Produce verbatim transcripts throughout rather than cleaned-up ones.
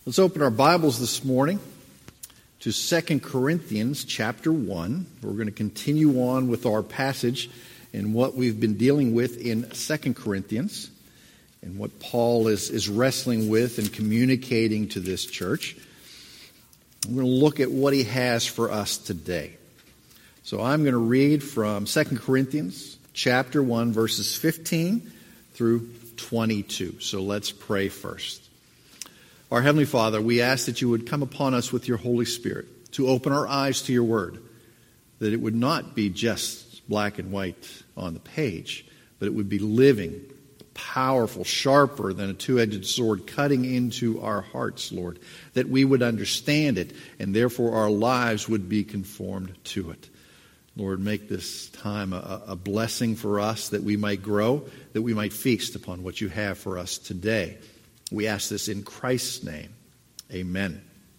Let's open our Bibles this morning to Second Corinthians chapter one. We're going to continue on with our passage and what we've been dealing with in Second Corinthians and what Paul is, is wrestling with and communicating to this church. We're going to look at what he has for us today. So I'm going to read from Second Corinthians chapter one, verses fifteen through twenty-two. So let's pray first. Our Heavenly Father, we ask that you would come upon us with your Holy Spirit to open our eyes to your word, that it would not be just black and white on the page, but it would be living, powerful, sharper than a two-edged sword, cutting into our hearts, Lord, that we would understand it, and therefore our lives would be conformed to it. Lord, make this time a, a blessing for us, that we might grow, that we might feast upon what you have for us today. We ask this in Christ's name. Amen.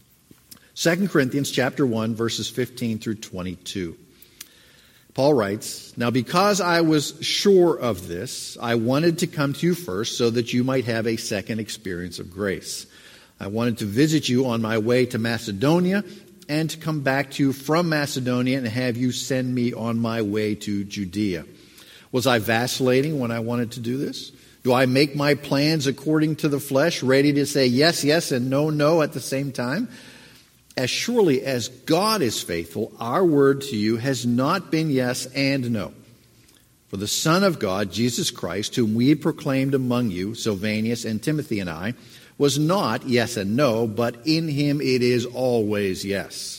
Second Corinthians chapter one, verses fifteen through twenty-two. Paul writes, "Now because I was sure of this, I wanted to come to you first so that you might have a second experience of grace. I wanted to visit you on my way to Macedonia and to come back to you from Macedonia and have you send me on my way to Judea. Was I vacillating when I wanted to do this? Do I make my plans according to the flesh, ready to say yes, yes, and no, no at the same time? As surely as God is faithful, our word to you has not been yes and no. For the Son of God, Jesus Christ, whom we proclaimed among you, Silvanus and Timothy and I, was not yes and no, but in him it is always yes.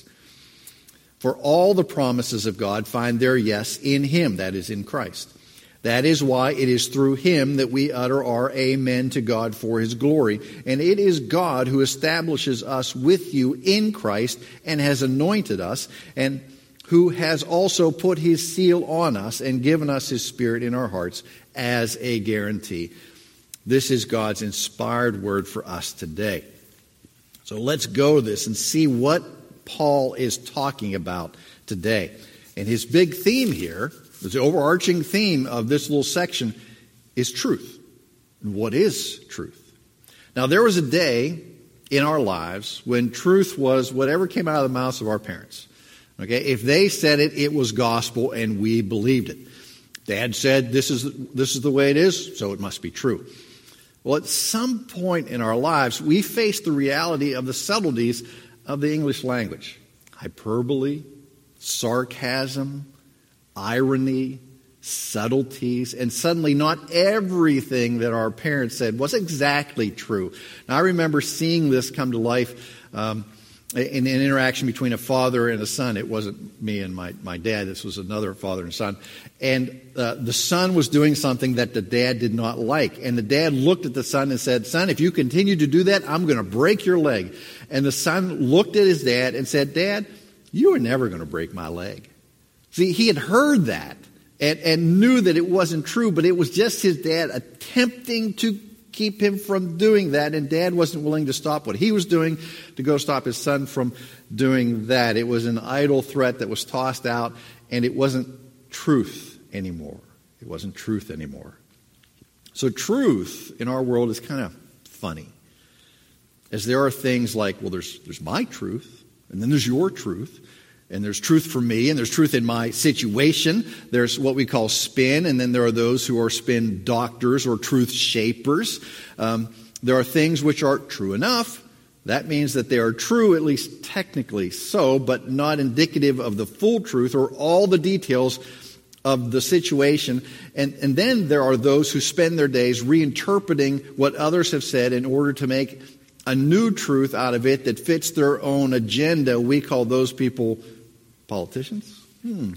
For all the promises of God find their yes in him, that is, in Christ. That is why it is through him that we utter our amen to God for his glory. And it is God who establishes us with you in Christ and has anointed us, and who has also put his seal on us and given us his Spirit in our hearts as a guarantee." This is God's inspired word for us today. So let's go to this and see what Paul is talking about today. And his big theme here, the overarching theme of this little section, is truth. And what is truth? Now, there was a day in our lives when truth was whatever came out of the mouths of our parents. Okay, if they said it, it was gospel, and we believed it. Dad said, "This is this is the way it is, so it must be true." Well, at some point in our lives, we face the reality of the subtleties of the English language: hyperbole, sarcasm, irony, subtleties, and suddenly not everything that our parents said was exactly true. Now, I remember seeing this come to life um, in an interaction between a father and a son. It wasn't me and my, my dad. This was another father and son. And uh, the son was doing something that the dad did not like. And the dad looked at the son and said, "Son, if you continue to do that, I'm going to break your leg." And the son looked at his dad and said, "Dad, you are never going to break my leg." See, he had heard that and, and knew that it wasn't true, but it was just his dad attempting to keep him from doing that, and Dad wasn't willing to stop what he was doing to go stop his son from doing that. It was an idle threat that was tossed out, and it wasn't truth anymore. It wasn't truth anymore. So truth in our world is kind of funny, as there are things like, well, there's there's my truth, and then there's your truth. And there's truth for me, and there's truth in my situation. There's what we call spin, and then there are those who are spin doctors or truth shapers. Um, there are things which are true enough. That means that they are true, at least technically so, but not indicative of the full truth or all the details of the situation. And, and then there are those who spend their days reinterpreting what others have said in order to make a new truth out of it that fits their own agenda. We call those people politicians? Hmm.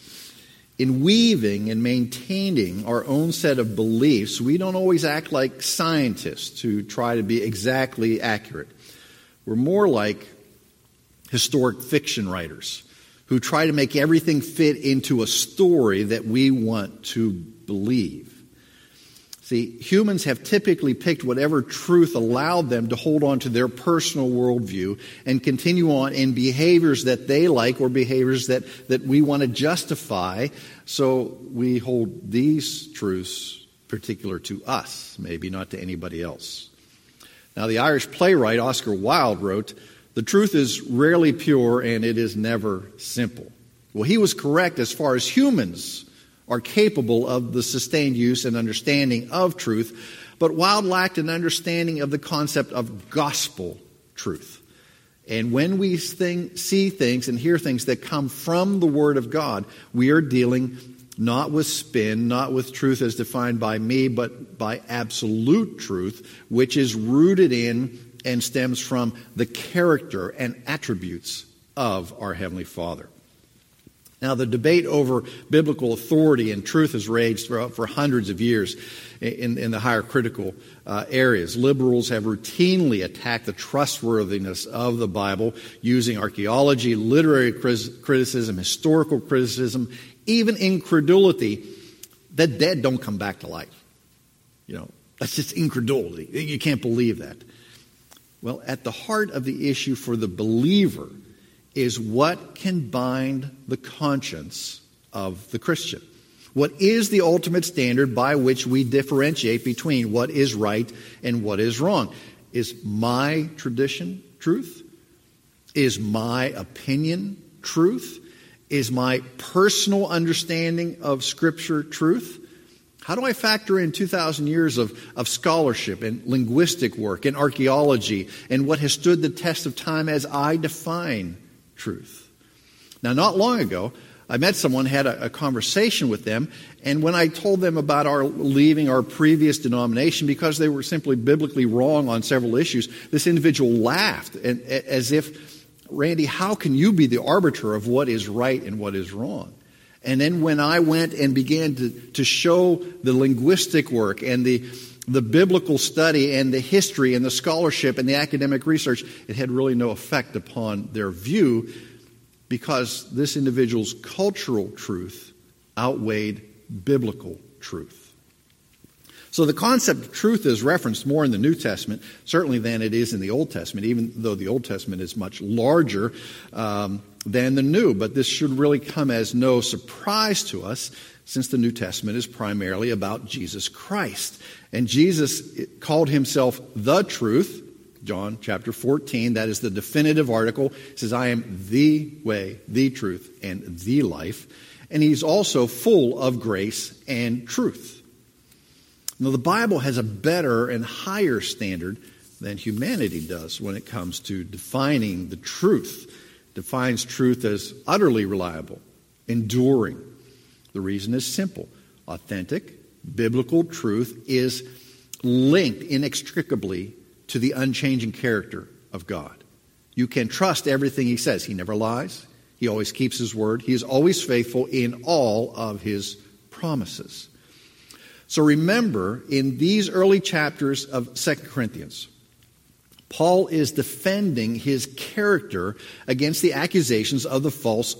In weaving and maintaining our own set of beliefs, we don't always act like scientists who try to be exactly accurate. We're more like historic fiction writers who try to make everything fit into a story that we want to believe. See, humans have typically picked whatever truth allowed them to hold on to their personal worldview and continue on in behaviors that they like or behaviors that, that we want to justify. So we hold these truths particular to us, maybe not to anybody else. Now, the Irish playwright Oscar Wilde wrote, "The truth is rarely pure and it is never simple." Well, he was correct as far as humans are capable of the sustained use and understanding of truth, but Wilde lacked an understanding of the concept of gospel truth. And when we think, see things and hear things that come from the Word of God, we are dealing not with spin, not with truth as defined by me, but by absolute truth, which is rooted in and stems from the character and attributes of our Heavenly Father. Now, the debate over biblical authority and truth has raged for, for hundreds of years in, in the higher critical uh, areas. Liberals have routinely attacked the trustworthiness of the Bible using archaeology, literary criticism, historical criticism, even incredulity that dead don't come back to life. You know, that's just incredulity. You can't believe that. Well, at the heart of the issue for the believer is what can bind the conscience of the Christian. What is the ultimate standard by which we differentiate between what is right and what is wrong? Is my tradition truth? Is my opinion truth? Is my personal understanding of Scripture truth? How do I factor in two thousand years of, of scholarship and linguistic work and archaeology and what has stood the test of time as I define truth? Now, not long ago, I met someone, had a, a conversation with them, and when I told them about our leaving our previous denomination because they were simply biblically wrong on several issues, this individual laughed and, as if, "Randy, how can you be the arbiter of what is right and what is wrong?" And then when I went and began to, to show the linguistic work and the the biblical study and the history and the scholarship and the academic research, it had really no effect upon their view because this individual's cultural truth outweighed biblical truth. So the concept of truth is referenced more in the New Testament, certainly than it is in the Old Testament, even though the Old Testament is much larger um, than the New. But this should really come as no surprise to us, since the New Testament is primarily about Jesus Christ. And Jesus called himself the truth, John chapter fourteen, that is the definitive article. He says, "I am the way, the truth, and the life." And he's also full of grace and truth. Now, the Bible has a better and higher standard than humanity does when it comes to defining the truth. It defines truth as utterly reliable, enduring. The reason is simple. Authentic, biblical truth is linked inextricably to the unchanging character of God. You can trust everything he says. He never lies. He always keeps his word. He is always faithful in all of his promises. So remember, in these early chapters of Second Corinthians, Paul is defending his character against the accusations of the false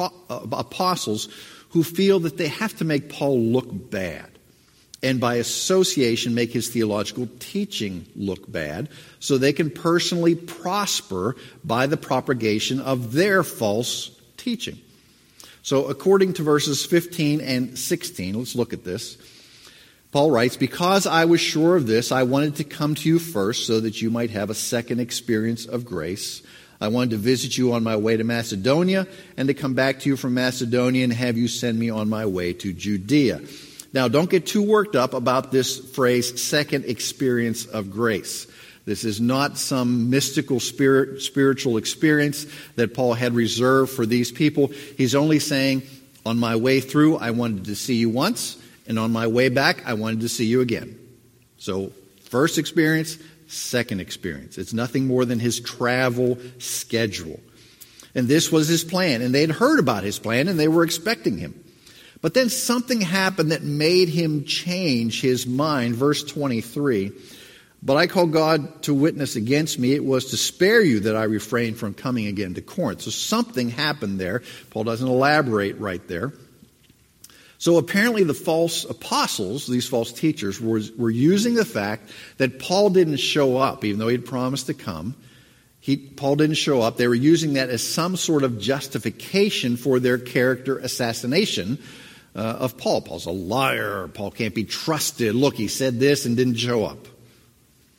apostles who feel that they have to make Paul look bad, and by association make his theological teaching look bad, so they can personally prosper by the propagation of their false teaching. So according to verses fifteen and sixteen, let's look at this. Paul writes, "Because I was sure of this, I wanted to come to you first so that you might have a second experience of grace. I wanted to visit you on my way to Macedonia and to come back to you from Macedonia and have you send me on my way to Judea." Now, don't get too worked up about this phrase, second experience of grace. This is not some mystical spirit, spiritual experience that Paul had reserved for these people. He's only saying, on my way through, I wanted to see you once, and on my way back, I wanted to see you again. So, first experience, second experience. It's nothing more than his travel schedule. And this was his plan. And they'd heard about his plan and they were expecting him. But then something happened that made him change his mind. Verse twenty-three, "But I call God to witness against me. It was to spare you that I refrained from coming again to Corinth." So something happened there. Paul doesn't elaborate right there. So apparently the false apostles, these false teachers, were, were using the fact that Paul didn't show up, even though he had promised to come. He, Paul didn't show up. They were using that as some sort of justification for their character assassination uh, of Paul. Paul's a liar. Paul can't be trusted. Look, he said this and didn't show up.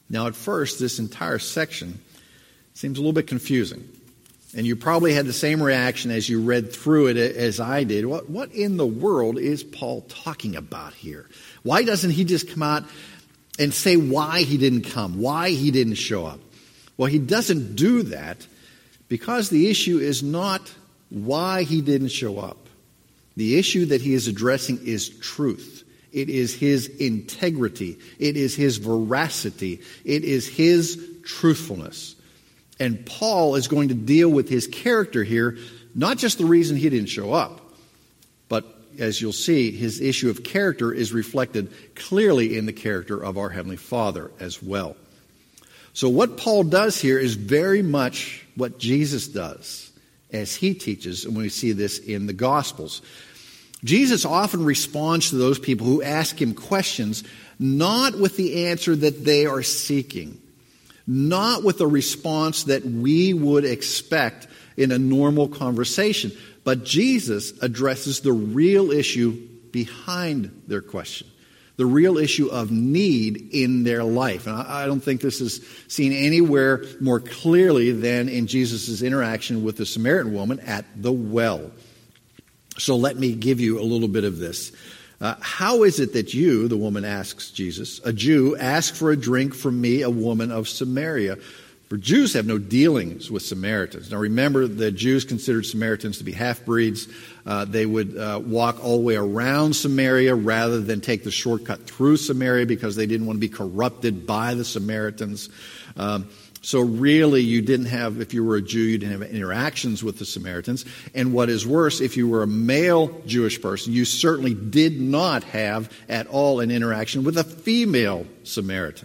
Now, at first, this entire section seems a little bit confusing. And you probably had the same reaction as you read through it as I did. What, what in the world is Paul talking about here? Why doesn't he just come out and say why he didn't come, why he didn't show up? Well, he doesn't do that because the issue is not why he didn't show up. The issue that he is addressing is truth. It is his integrity. It is his veracity. It is his truthfulness. And Paul is going to deal with his character here, not just the reason he didn't show up, but as you'll see, his issue of character is reflected clearly in the character of our Heavenly Father as well. So what Paul does here is very much what Jesus does as he teaches, and we see this in the Gospels. Jesus often responds to those people who ask him questions, not with the answer that they are seeking, not with a response that we would expect in a normal conversation, but Jesus addresses the real issue behind their question, the real issue of need in their life. And I don't think this is seen anywhere more clearly than in Jesus' interaction with the Samaritan woman at the well. So let me give you a little bit of this. Uh, how is it that you, the woman asks Jesus, a Jew, ask for a drink from me, a woman of Samaria? For Jews have no dealings with Samaritans. Now remember, the Jews considered Samaritans to be half-breeds. Uh, they would uh, walk all the way around Samaria rather than take the shortcut through Samaria because they didn't want to be corrupted by the Samaritans. Um, so really, you didn't have, if you were a Jew, you didn't have interactions with the Samaritans. And what is worse, if you were a male Jewish person, you certainly did not have at all an interaction with a female Samaritan.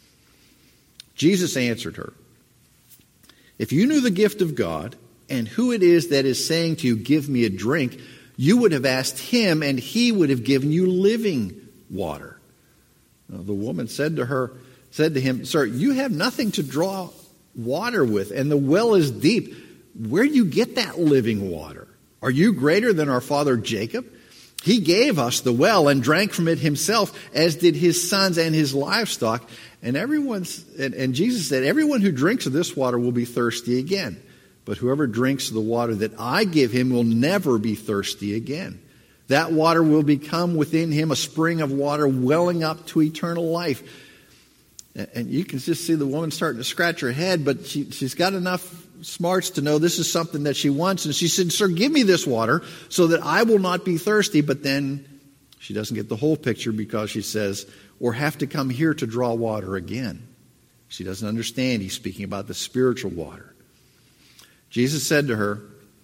Jesus answered her, "If you knew the gift of God and who it is that is saying to you, 'Give me a drink,' you would have asked him and he would have given you living water." Now, the woman said to her, said to him, "Sir, you have nothing to draw water with, and the well is deep. Where do you get that living water? Are you greater than our father Jacob? He gave us the well and drank from it himself, as did his sons and his livestock." And everyone's and, and Jesus said, "Everyone who drinks of this water will be thirsty again. But whoever drinks of the water that I give him will never be thirsty again. That water will become within him a spring of water welling up to eternal life." And you can just see the woman starting to scratch her head, but she, she's got enough smarts to know this is something that she wants. And she said, "Sir, give me this water so that I will not be thirsty." But then she doesn't get the whole picture because she says, "Or have to come here to draw water again." She doesn't understand. He's speaking about the spiritual water. Jesus said to her,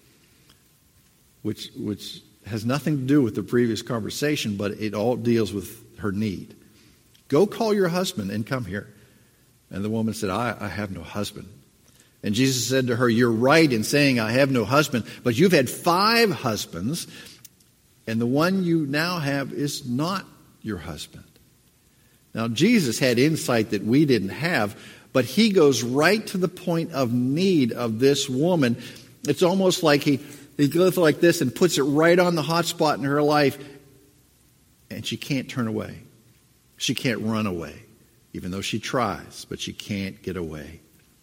which, which has nothing to do with the previous conversation, but it all deals with her need. "Go call your husband and come here." And the woman said, I, I have no husband." And Jesus said to her, "You're right in saying I have no husband, but you've had five husbands, and the one you now have is not your husband." Now, Jesus had insight that we didn't have, but he goes right to the point of need of this woman. It's almost like he, he goes like this and puts it right on the hot spot in her life, and she can't turn away. She can't run away, even though she tries, but she can't get away.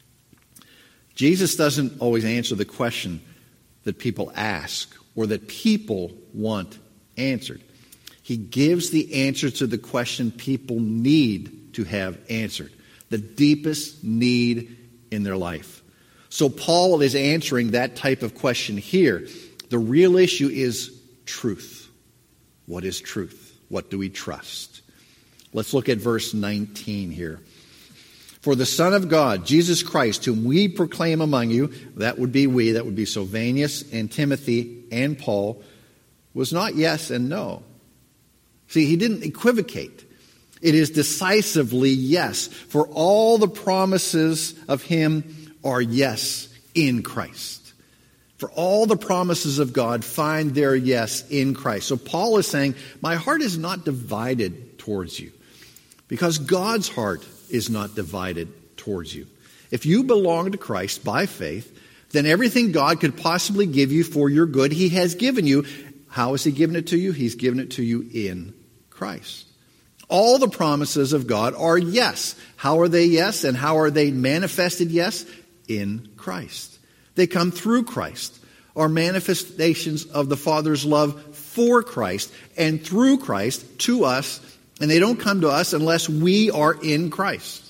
Jesus doesn't always answer the question that people ask or that people want answered. He gives the answer to the question people need to have answered, the deepest need in their life. So Paul is answering that type of question here. The real issue is truth. What is truth? What do we trust? Let's look at verse nineteen here. "For the Son of God, Jesus Christ, whom we proclaim among you," that would be we, that would be Silvanus and Timothy and Paul, "was not yes and no." See, he didn't equivocate. It is decisively yes. For all the promises of him are yes in Christ. For all the promises of God find their yes in Christ. So Paul is saying, my heart is not divided towards you, because God's heart is not divided towards you. If you belong to Christ by faith, then everything God could possibly give you for your good, he has given you. How has he given it to you? He's given it to you in Christ. All the promises of God are yes. How are they yes, and how are they manifested yes? In Christ. They come through Christ, are manifestations of the Father's love for Christ and through Christ to us, and they don't come to us unless we are in Christ.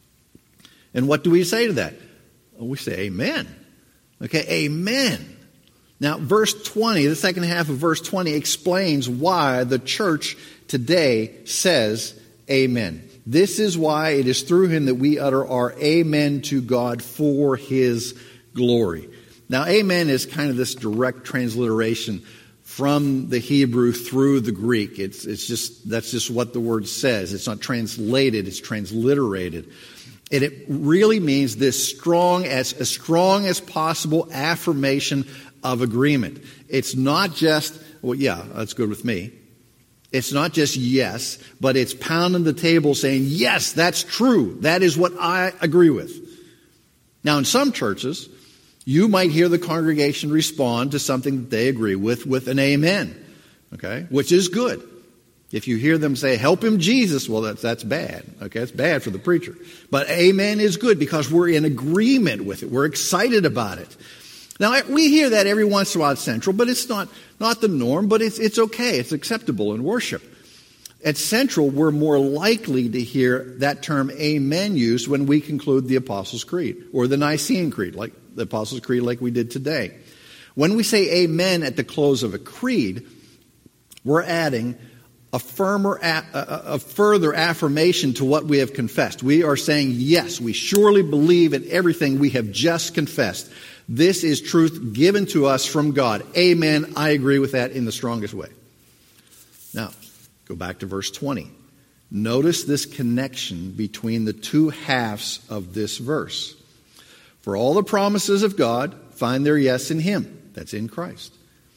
And what do we say to that? Well, we say amen. Okay, amen. Now, verse twenty, the second half of verse twenty explains why the church today says amen. This is why it is through him that we utter our amen to God for his glory. Now, amen is kind of this direct transliteration from the Hebrew through the Greek. It's, it's just, that's just what the word says. It's not translated, it's transliterated. And it really means this strong, as, as strong as possible affirmation of agreement. It's not just, well, yeah, that's good with me. It's not just yes, but it's pounding the table saying, yes, that's true. That is what I agree with. Now, in some churches, you might hear the congregation respond to something that they agree with with an amen, okay, which is good. If you hear them say, help him, Jesus, well, that's, that's bad. Okay, it's bad for the preacher. But amen is good because we're in agreement with it. We're excited about it. Now, we hear that every once in a while at Central, but it's not, not the norm, but it's, it's okay. It's acceptable in worship. At Central, we're more likely to hear that term amen used when we conclude the Apostles' Creed or the Nicene Creed, like the Apostles' Creed like we did today. When we say amen at the close of a creed, we're adding a firmer, a, a, a further affirmation to what we have confessed. We are saying, yes, we surely believe in everything we have just confessed. This is truth given to us from God. Amen. I agree with that in the strongest way. Now, go back to verse twenty. Notice this connection between the two halves of this verse. For all the promises of God find their yes in him. That's in Christ.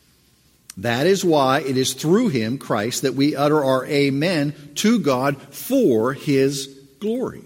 That is why it is through him, Christ, that we utter our amen to God for his glory.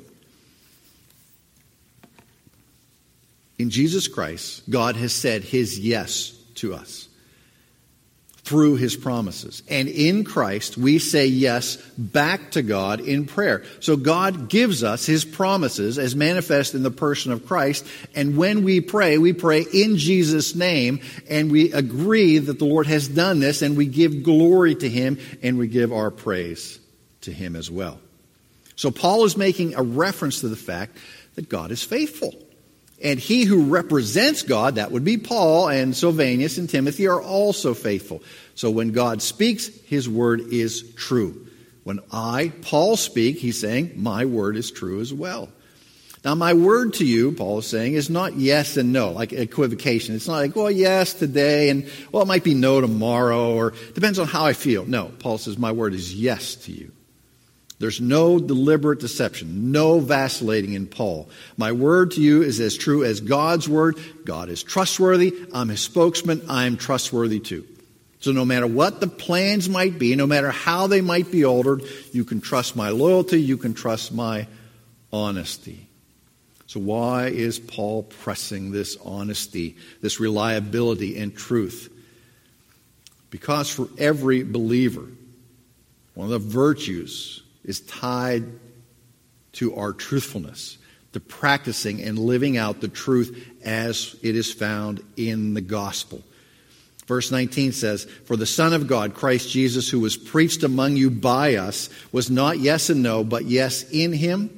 In Jesus Christ, God has said his yes to us through his promises. And in Christ, we say yes back to God in prayer. So God gives us his promises as manifest in the person of Christ. And when we pray, we pray in Jesus' name, and we agree that the Lord has done this, and we give glory to him, and we give our praise to him as well. So Paul is making a reference to the fact that God is faithful. And he who represents God, that would be Paul, and Silvanus and Timothy are also faithful. So when God speaks, his word is true. When I, Paul, speak, he's saying, my word is true as well. Now, my word to you, Paul is saying, is not yes and no, like equivocation. It's not like, well, yes today, and, well, it might be no tomorrow, or depends on how I feel. No, Paul says, my word is yes to you. There's no deliberate deception, no vacillating in Paul. My word to you is as true as God's word. God is trustworthy. I'm his spokesman. I am trustworthy too. So no matter what the plans might be, no matter how they might be altered, you can trust my loyalty. You can trust my honesty. So why is Paul pressing this honesty, this reliability and truth? Because for every believer, one of the virtues is tied to our truthfulness, to practicing and living out the truth as it is found in the gospel. Verse nineteen says, for the Son of God, Christ Jesus, who was preached among you by us, was not yes and no, but yes in him.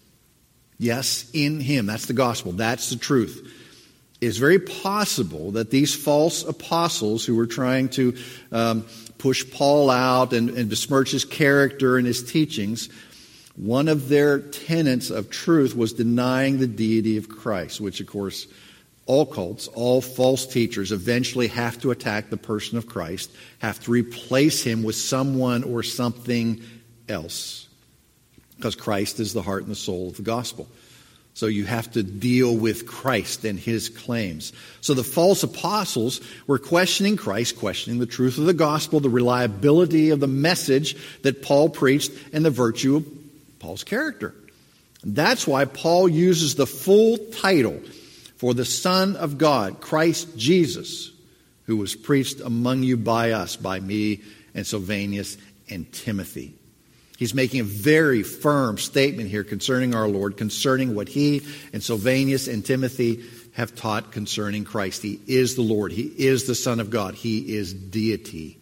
Yes in him. That's the gospel. That's the truth. It's very possible that these false apostles who were trying to um, push Paul out and, and besmirch his character and his teachings, one of their tenets of truth was denying the deity of Christ, which, of course, all cults, all false teachers eventually have to attack the person of Christ, have to replace him with someone or something else, because Christ is the heart and the soul of the gospel. So you have to deal with Christ and his claims. So the false apostles were questioning Christ, questioning the truth of the gospel, the reliability of the message that Paul preached, and the virtue of Paul's character. That's why Paul uses the full title for the Son of God, Christ Jesus, who was preached among you by us, by me and Silvanus and Timothy. He's making a very firm statement here concerning our Lord, concerning what he and Silvanus and Timothy have taught concerning Christ. He is the Lord. He is the Son of God. He is deity.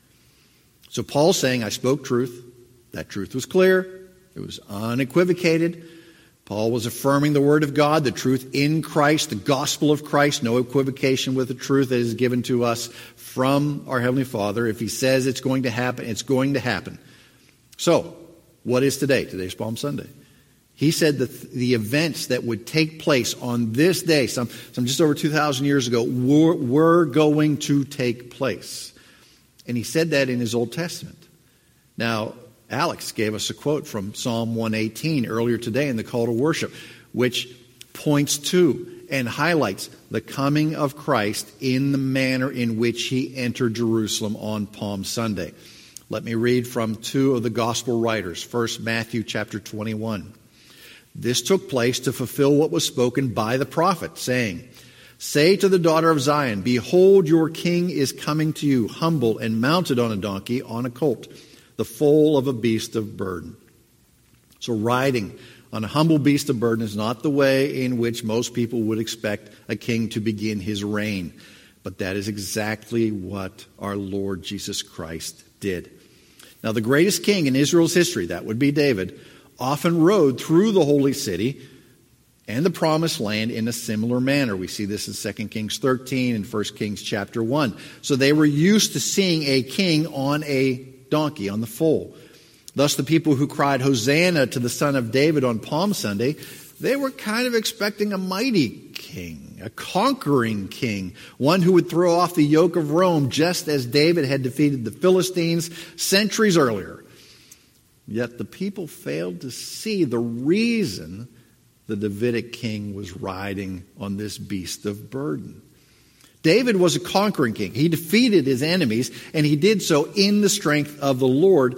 So Paul's saying, I spoke truth. That truth was clear. It was unequivocated. Paul was affirming the Word of God, the truth in Christ, the gospel of Christ, no equivocation with the truth that is given to us from our Heavenly Father. If he says it's going to happen, it's going to happen. So, what is today? Today's Palm Sunday. He said that the events that would take place on this day, some, some just over two thousand years ago, were, were going to take place. And he said that in his Old Testament. Now, Alex gave us a quote from Psalm one eighteen earlier today in the call to worship, which points to and highlights the coming of Christ in the manner in which he entered Jerusalem on Palm Sunday. Let me read from two of the gospel writers. First, Matthew chapter twenty-one. This took place to fulfill what was spoken by the prophet, saying, Say to the daughter of Zion, Behold, your king is coming to you, humble and mounted on a donkey, on a colt, the foal of a beast of burden. So riding on a humble beast of burden is not the way in which most people would expect a king to begin his reign. But that is exactly what our Lord Jesus Christ did. Now, the greatest king in Israel's history, that would be David, often rode through the holy city and the promised land in a similar manner. We see this in Second Kings thirteen and First Kings chapter one. So they were used to seeing a king on a donkey, on the foal. Thus, the people who cried, Hosanna to the Son of David on Palm Sunday, they were kind of expecting a mighty king, a conquering king, one who would throw off the yoke of Rome just as David had defeated the Philistines centuries earlier. Yet the people failed to see the reason the Davidic king was riding on this beast of burden. David was a conquering king. He defeated his enemies, and he did so in the strength of the Lord.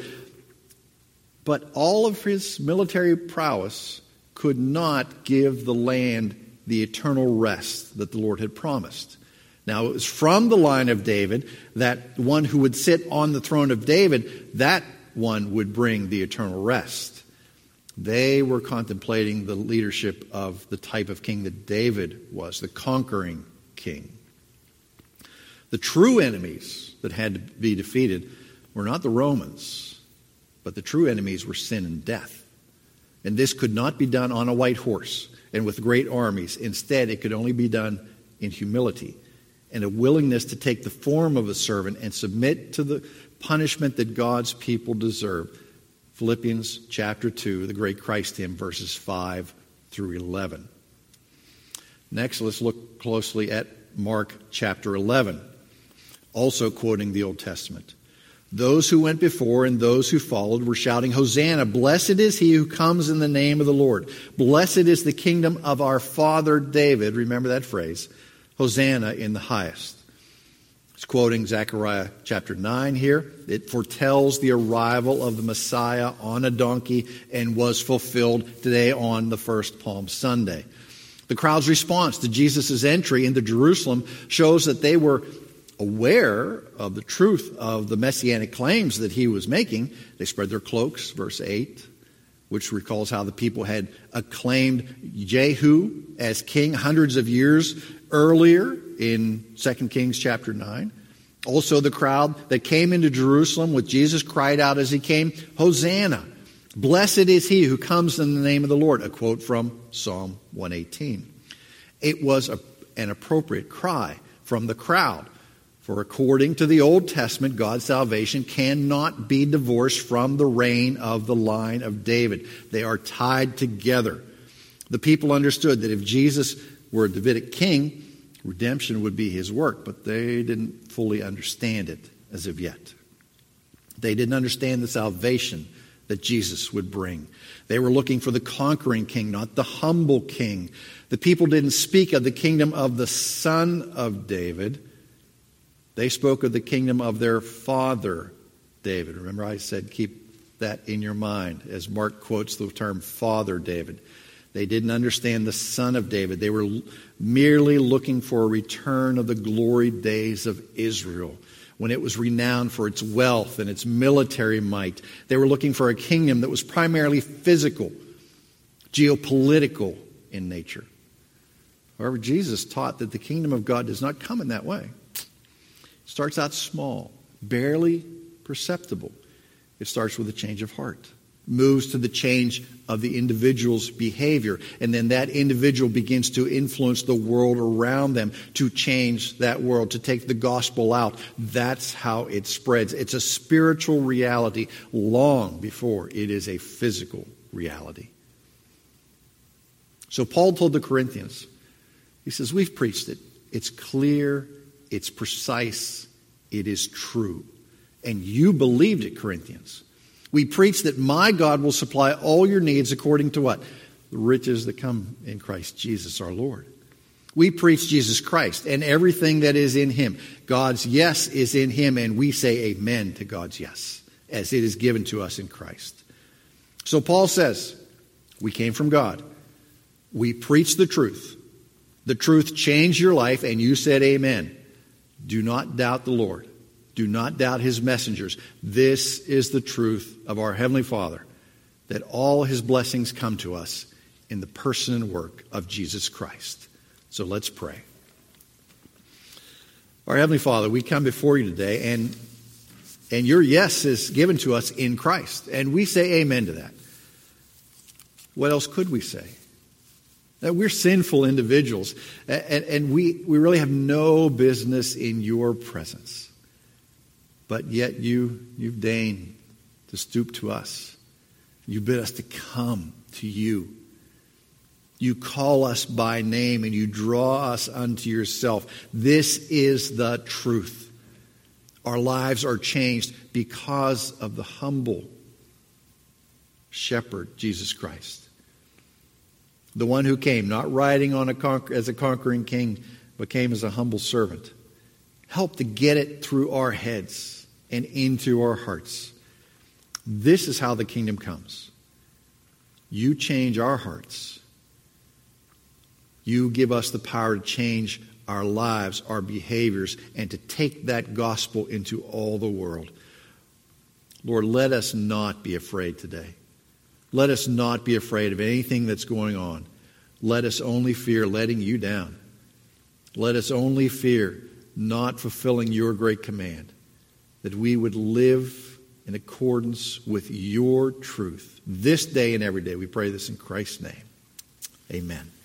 But all of his military prowess could not give the land the eternal rest that the Lord had promised. Now, it was from the line of David that one who would sit on the throne of David, that one would bring the eternal rest. They were contemplating the leadership of the type of king that David was, the conquering king. The true enemies that had to be defeated were not the Romans, but the true enemies were sin and death. And this could not be done on a white horse and with great armies. Instead, it could only be done in humility and a willingness to take the form of a servant and submit to the punishment that God's people deserve. Philippians chapter two, the great Christ hymn, verses five through eleven. Next, let's look closely at Mark chapter eleven, also quoting the Old Testament. Those who went before and those who followed were shouting, Hosanna, blessed is he who comes in the name of the Lord. Blessed is the kingdom of our father David. Remember that phrase. Hosanna in the highest. It's quoting Zechariah chapter nine here. It foretells the arrival of the Messiah on a donkey and was fulfilled today on the first Palm Sunday. The crowd's response to Jesus' entry into Jerusalem shows that they were aware of the truth of the messianic claims that he was making. They spread their cloaks, verse eight, which recalls how the people had acclaimed Jehu as king hundreds of years earlier in Second Kings chapter nine. Also, the crowd that came into Jerusalem with Jesus cried out as he came, Hosanna! Blessed is he who comes in the name of the Lord. A quote from Psalm one eighteen. It was a, an appropriate cry from the crowd. For according to the Old Testament, God's salvation cannot be divorced from the reign of the line of David. They are tied together. The people understood that if Jesus were a Davidic king, redemption would be his work, but they didn't fully understand it as of yet. They didn't understand the salvation that Jesus would bring. They were looking for the conquering king, not the humble king. The people didn't speak of the kingdom of the son of David. They spoke of the kingdom of their father, David. Remember I said keep that in your mind as Mark quotes the term Father David. They didn't understand the son of David. They were merely looking for a return of the glory days of Israel, when it was renowned for its wealth and its military might. They were looking for a kingdom that was primarily physical, geopolitical in nature. However, Jesus taught that the kingdom of God does not come in that way. It starts out small, barely perceptible. It starts with a change of heart, moves to the change of the individual's behavior, and then that individual begins to influence the world around them to change that world, to take the gospel out. That's how it spreads. It's a spiritual reality long before it is a physical reality. So Paul told the Corinthians, he says, we've preached it. It's clear, it's precise, it is true. And you believed it, Corinthians. We preach that my God will supply all your needs according to what? The riches that come in Christ Jesus our Lord. We preach Jesus Christ and everything that is in him. God's yes is in him, and we say amen to God's yes, as it is given to us in Christ. So Paul says, we came from God. We preach the truth. The truth changed your life, and you said amen. Do not doubt the Lord. Do not doubt his messengers. This is the truth of our Heavenly Father, that all his blessings come to us in the person and work of Jesus Christ. So let's pray. Our Heavenly Father, we come before you today, and, and your yes is given to us in Christ, and we say amen to that. What else could we say? That we're sinful individuals, and, and we, we really have no business in your presence. But yet you, you've deigned to stoop to us. You bid us to come to you. You call us by name and you draw us unto yourself. This is the truth. Our lives are changed because of the humble shepherd, Jesus Christ. The one who came, not riding on a conquer- as a conquering king, but came as a humble servant. Help to get it through our heads and into our hearts. This is how the kingdom comes. You change our hearts. You give us the power to change our lives, our behaviors, and to take that gospel into all the world. Lord, let us not be afraid today. Let us not be afraid of anything that's going on. Let us only fear letting you down. Let us only fear not fulfilling your great command, that we would live in accordance with your truth this day and every day. We pray this in Christ's name. Amen.